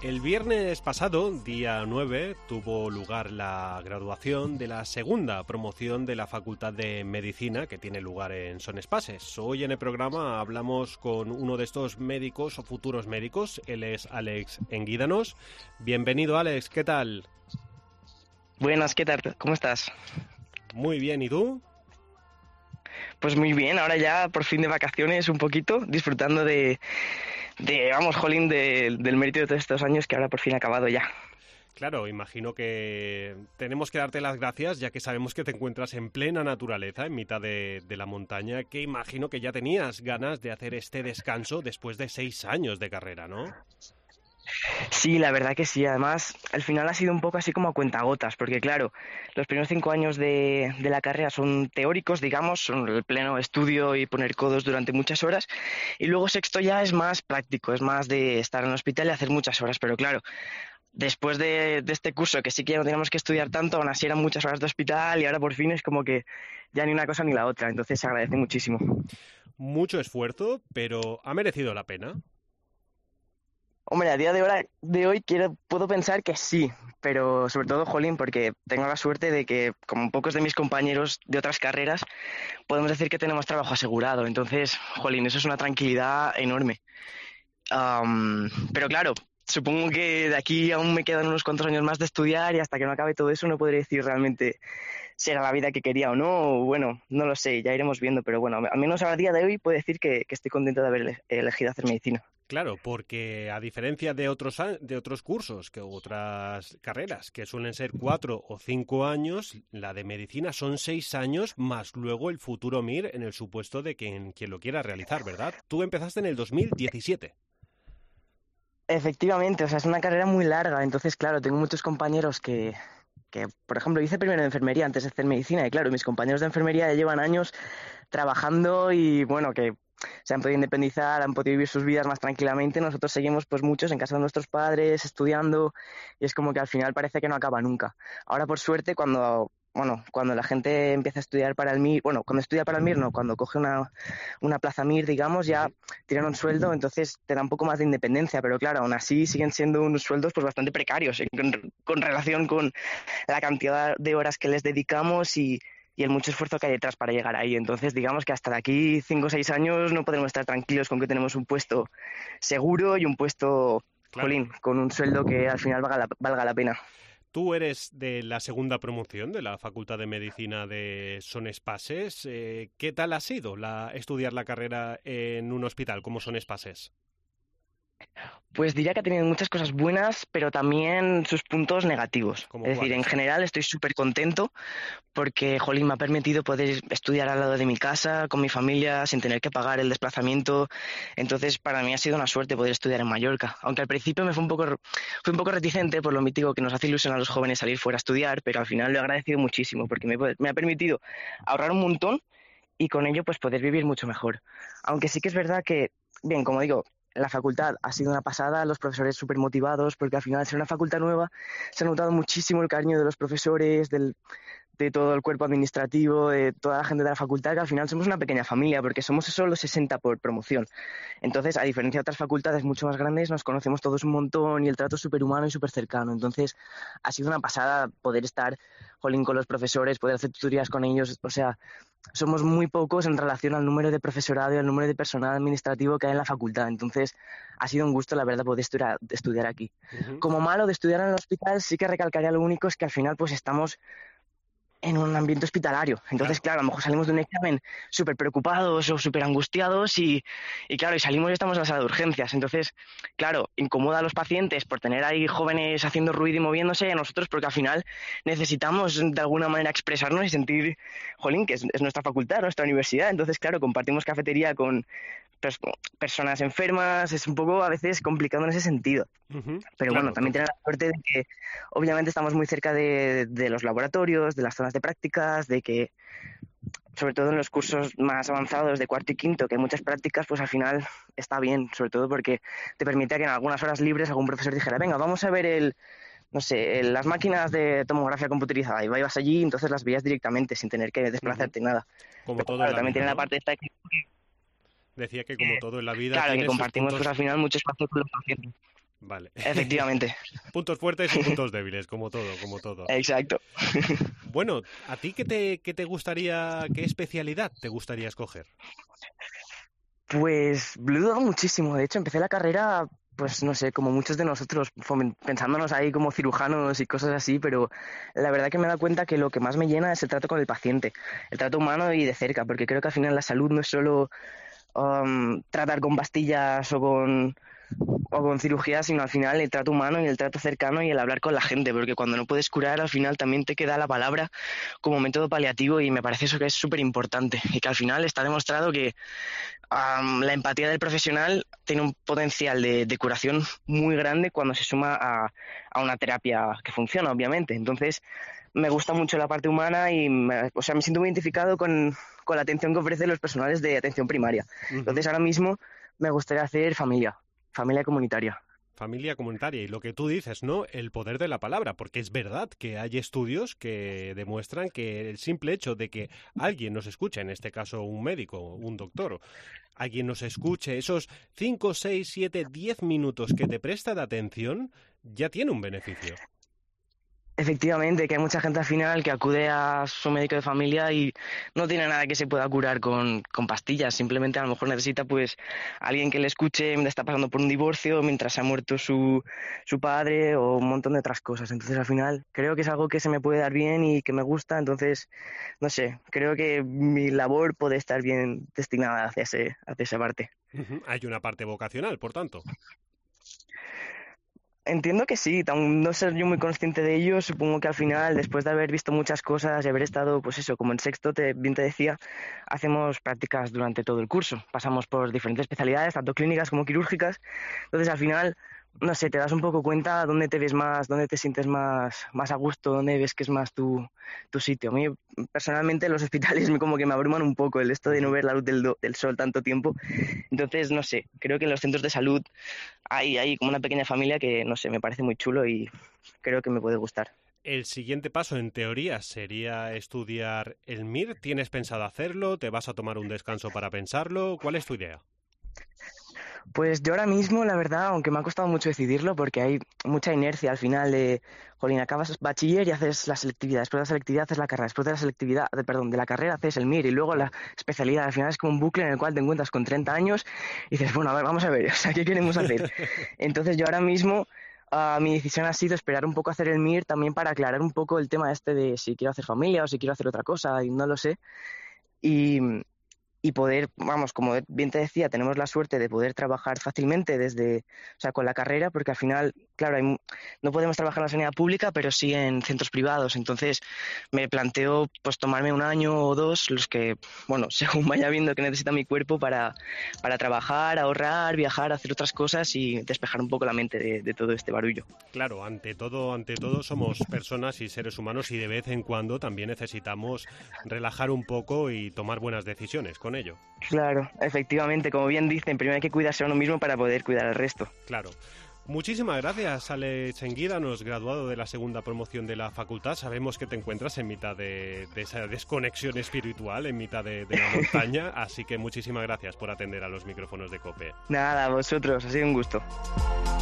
El viernes pasado, día 9, tuvo lugar la graduación de la segunda promoción de la Facultad de Medicina que tiene lugar en Son Espases. Hoy en el programa hablamos con uno de estos médicos o futuros médicos. Él es Àlex Enguídanos. Bienvenido, Àlex. ¿Qué tal? Buenas, ¿qué tal? ¿Cómo estás? Muy bien, ¿y tú? Pues muy bien, ahora ya por fin de vacaciones un poquito, disfrutando del mérito de todos estos años que ahora por fin ha acabado ya. Claro, imagino que tenemos que darte las gracias ya que sabemos que te encuentras en plena naturaleza, en mitad de la montaña, que imagino que ya tenías ganas de hacer este descanso después de 6 años de carrera, ¿no? Sí, la verdad que sí, además al final ha sido un poco así como a cuentagotas, porque claro, los primeros 5 años de la carrera son teóricos, digamos, son el pleno estudio y poner codos durante muchas horas, y luego sexto ya es más práctico, es más de estar en el hospital y hacer muchas horas, pero claro, después de este curso, que sí que ya no teníamos que estudiar tanto, aún así eran muchas horas de hospital y ahora por fin es como que ya ni una cosa ni la otra, entonces se agradece muchísimo. Mucho esfuerzo, pero ¿ha merecido la pena? Hombre, a día de hoy puedo pensar que sí, pero sobre todo, jolín, porque tengo la suerte de que, como pocos de mis compañeros de otras carreras, podemos decir que tenemos trabajo asegurado, entonces, jolín, eso es una tranquilidad enorme. Pero claro, supongo que de aquí aún me quedan unos cuantos años más de estudiar y hasta que no acabe todo eso no podré decir realmente si era la vida que quería o no. O bueno, no lo sé, ya iremos viendo, pero bueno, al menos a día de hoy puedo decir que estoy contento de haber elegido hacer medicina. Claro, porque a diferencia de otros cursos, que otras carreras, que suelen ser 4 o 5 años, la de medicina son 6 años más luego el futuro MIR en el supuesto de quien lo quiera realizar, ¿verdad? Tú empezaste en el 2017. Efectivamente, o sea, es una carrera muy larga, entonces, claro, tengo muchos compañeros que, por ejemplo, hice primero de enfermería antes de hacer medicina y, claro, mis compañeros de enfermería ya llevan años trabajando y, bueno, que se han podido independizar, han podido vivir sus vidas más tranquilamente. Nosotros seguimos, pues, muchos en casa de nuestros padres, estudiando, y es como que al final parece que no acaba nunca. Ahora, por suerte, cuando la gente empieza a estudiar para el MIR, bueno, cuando estudia para el MIR, no, cuando coge una plaza MIR, digamos, ya tienen un sueldo, entonces te da un poco más de independencia, pero claro, aún así siguen siendo unos sueldos pues bastante precarios con relación con la cantidad de horas que les dedicamos y el mucho esfuerzo que hay detrás para llegar ahí. Entonces, digamos que hasta de aquí 5 o 6 años no podemos estar tranquilos con que tenemos un puesto seguro y un puesto, Claro. jolín, con un sueldo que al final valga la pena. Tú eres de la segunda promoción de la Facultad de Medicina de Son Espases. ¿Qué tal ha sido estudiar la carrera en un hospital como Son Espases? Pues diría que ha tenido muchas cosas buenas, pero también sus puntos negativos. ¿Como Es decir, en cuáles? general estoy súper contento porque, jolín, me ha permitido poder estudiar al lado de mi casa, con mi familia, sin tener que pagar el desplazamiento. Entonces, para mí ha sido una suerte poder estudiar en Mallorca. Aunque al principio fui un poco reticente por lo mítico que nos hace ilusión a los jóvenes salir fuera a estudiar, pero al final lo he agradecido muchísimo porque me ha permitido ahorrar un montón y con ello pues poder vivir mucho mejor. Aunque sí que es verdad que, bien, como digo, la facultad ha sido una pasada, los profesores súper motivados, porque al final, al ser una facultad nueva, se ha notado muchísimo el cariño de los profesores, de todo el cuerpo administrativo, de toda la gente de la facultad, que al final somos una pequeña familia, porque somos solo 60 por promoción. Entonces, a diferencia de otras facultades mucho más grandes, nos conocemos todos un montón y el trato es súper humano y súper cercano. Entonces, ha sido una pasada poder estar, jolín, con los profesores, poder hacer tutorías con ellos. O sea, somos muy pocos en relación al número de profesorado y al número de personal administrativo que hay en la facultad. Entonces, ha sido un gusto, la verdad, poder estudiar aquí. Ujú. Como malo de estudiar en el hospital, sí que recalcaría lo único es que al final pues estamos en un ambiente hospitalario. Entonces, Claro. claro, a lo mejor salimos de un examen súper preocupados o súper angustiados y claro, y salimos y estamos en la sala de urgencias. Entonces, claro, incomoda a los pacientes por tener ahí jóvenes haciendo ruido y moviéndose, y a nosotros porque al final necesitamos de alguna manera expresarnos y sentir, jolín, que es nuestra facultad, nuestra universidad. Entonces, claro, compartimos cafetería con pers- personas enfermas, es un poco a veces complicado en ese sentido. Ujú. Pero bueno, Claro, también tener la suerte de que obviamente estamos muy cerca de los laboratorios, de las zonas de prácticas, de que sobre todo en los cursos más avanzados de cuarto y quinto, que hay muchas prácticas, pues al final está bien, sobre todo porque te permite que en algunas horas libres algún profesor dijera, venga, vamos a ver no sé, las máquinas de tomografía computerizada, y ibas allí y entonces las veías directamente sin tener que ujú. desplazarte nada. Como Pero todo en claro, la también vida, tiene la ¿no? parte esta Decía que como todo en la vida claro, que tiene sus compartimos pues puntos. al final mucho espacio con los pacientes. Vale. Efectivamente. Puntos fuertes y puntos débiles, como todo, como todo. Exacto. Bueno, ¿a ti qué te gustaría, qué especialidad te gustaría escoger? Pues lo he dudado muchísimo. De hecho, empecé la carrera, pues no sé, como muchos de nosotros, pensándonos ahí como cirujanos y cosas así, pero la verdad que me he dado cuenta que lo que más me llena es el trato con el paciente, el trato humano y de cerca, porque creo que al final la salud no es solo tratar con pastillas o con cirugía, sino al final el trato humano y el trato cercano y el hablar con la gente, porque cuando no puedes curar, al final también te queda la palabra como método paliativo y me parece eso que es súper importante y que al final está demostrado que la empatía del profesional tiene un potencial de curación muy grande cuando se suma a una terapia que funciona, obviamente. Entonces, me gusta mucho la parte humana y me siento muy identificado con la atención que ofrecen los personales de atención primaria. Entonces, ahora mismo me gustaría hacer familia comunitaria. Familia comunitaria y lo que tú dices, ¿no? El poder de la palabra, porque es verdad que hay estudios que demuestran que el simple hecho de que alguien nos escuche, en este caso un médico, un doctor, alguien nos escuche, esos 5, 6, 7, 10 minutos que te presta de atención, ya tiene un beneficio. Efectivamente, que hay mucha gente al final que acude a su médico de familia y no tiene nada que se pueda curar con pastillas, simplemente a lo mejor necesita pues alguien que le escuche mientras está pasando por un divorcio, mientras se ha muerto su padre o un montón de otras cosas. Entonces al final creo que es algo que se me puede dar bien y que me gusta, entonces no sé, creo que mi labor puede estar bien destinada hacia esa parte. Hay una parte vocacional, por tanto. Entiendo que sí, aun no ser yo muy consciente de ello, supongo que al final, después de haber visto muchas cosas y haber estado, pues eso, como en sexto, bien te decía, hacemos prácticas durante todo el curso. Pasamos por diferentes especialidades, tanto clínicas como quirúrgicas. Entonces, al final, no sé, te das un poco cuenta dónde te ves más, dónde te sientes más a gusto, dónde ves que es más tu sitio. A mí, personalmente, los hospitales como que me abruman un poco el esto de no ver la luz del sol tanto tiempo. Entonces, no sé, creo que en los centros de salud hay como una pequeña familia que, no sé, me parece muy chulo y creo que me puede gustar. El siguiente paso, en teoría, sería estudiar el MIR. ¿Tienes pensado hacerlo? ¿Te vas a tomar un descanso para pensarlo? ¿Cuál es tu idea? Pues yo ahora mismo, la verdad, aunque me ha costado mucho decidirlo porque hay mucha inercia al final de, jolín, acabas bachiller y haces la selectividad, después de la selectividad haces la carrera, después de la selectividad, de la carrera haces el MIR y luego la especialidad. Al final es como un bucle en el cual te encuentras con 30 años y dices, bueno, a ver, vamos a ver, o sea, ¿qué queremos hacer? Entonces yo ahora mismo mi decisión ha sido esperar un poco a hacer el MIR también para aclarar un poco el tema este de si quiero hacer familia o si quiero hacer otra cosa y no lo sé. Y, y poder, vamos, como bien te decía, tenemos la suerte de poder trabajar fácilmente con la carrera, porque al final, claro, no podemos trabajar en la sanidad pública, pero sí en centros privados. Entonces, me planteo pues tomarme un año o dos, los que, bueno, según vaya viendo que necesita mi cuerpo para trabajar, ahorrar, viajar, hacer otras cosas y despejar un poco la mente de todo este barullo. Claro, ante todo somos personas y seres humanos y de vez en cuando también necesitamos relajar un poco y tomar buenas decisiones con ello. Claro, efectivamente, como bien dicen, primero hay que cuidarse a uno mismo para poder cuidar al resto. Claro. Muchísimas gracias, Alex Enguídanos, graduado de la segunda promoción de la facultad. Sabemos que te encuentras en mitad de esa desconexión espiritual, en mitad de la montaña, así que muchísimas gracias por atender a los micrófonos de COPE. Nada, vosotros, ha sido un gusto.